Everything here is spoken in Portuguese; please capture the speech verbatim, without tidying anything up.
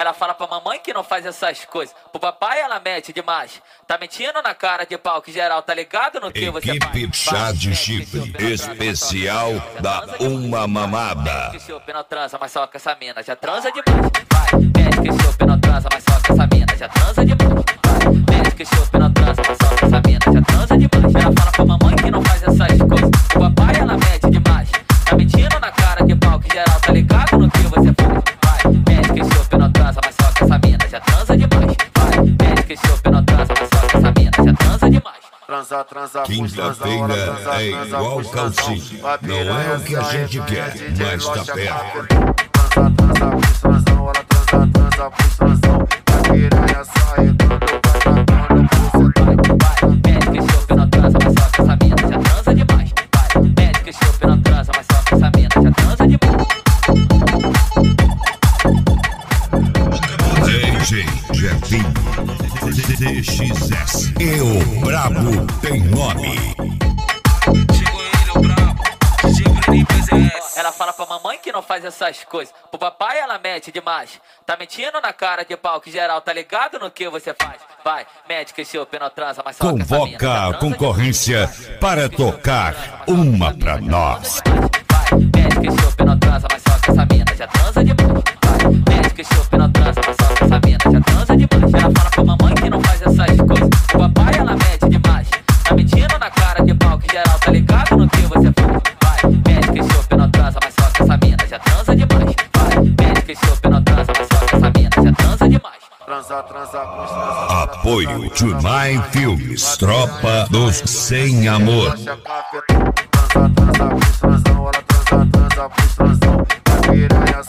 Ela fala pra mamãe que não faz essas coisas. Pro papai ela mete demais. Tá mentindo na cara de pau que geral tá ligado no que você faz. Equipe Chá de Chifre, especial da Uma Mamada. Que chope não transa, mas só com essa mina já transa demais. Vai, mete que chope não transa, mas só com essa mina já transa demais. Vai, mete que chope não transa, mas só com essa mina já transa demais. Ela fala pra mamãe que não faz essas coisas. O papai ela mete demais. Tá mentindo na cara de pau que geral tá ligado no que você faz. Vai, mete que chope não transa, mas só com essa mina já transa demais. Vai, mete que chope não transa, mas só com essa mina já transa demais. Transa, transa, Quinta-feira é igual calcinha. Não é o que a gente quer, mas tá perto. Transa, transa, frustração, ela transa, transa, frustração. A piranha sarregando, vai tacando pro sedão. Vai, mete que chope não transa, mas só com essa mina já transa demais. Vai, mete que chope não transa, mas só com essa mina já transa demais. D J Jefinho, D X S. E o brabo tem nome. Chegou ele, o brabo, D J Bruninho P Z S. Ela fala pra mamãe que não faz essas coisas. Pro papai ela mete demais. Tá mentindo na cara de pau que geral tá ligado no que você faz. Vai, mete que chope não transa, mas só com essa mina já Convoca a transa concorrência para tocar uma pra nós. Vai, mete que chope não transa, mas só com essa mina já transa demais. Vai, mete que chope não transa, mas só com essa mina já transa demais. Ela fala pra mamãe que não faz essas coisas. O papai ela mete demais. Tá mentindo na cara de pau que geral tá ligado no que você faz. Vai, mete que chope não transa, mas só com essa mina já transa demais. Vai, mete que chope não transa, mas só com essa mina já transa demais. Transa, transa, frustração. Apoio Tonight Filmes, Tropa dos Sem Amor. Transa, transa, frustração, ela transa, transa, frustração. A piranha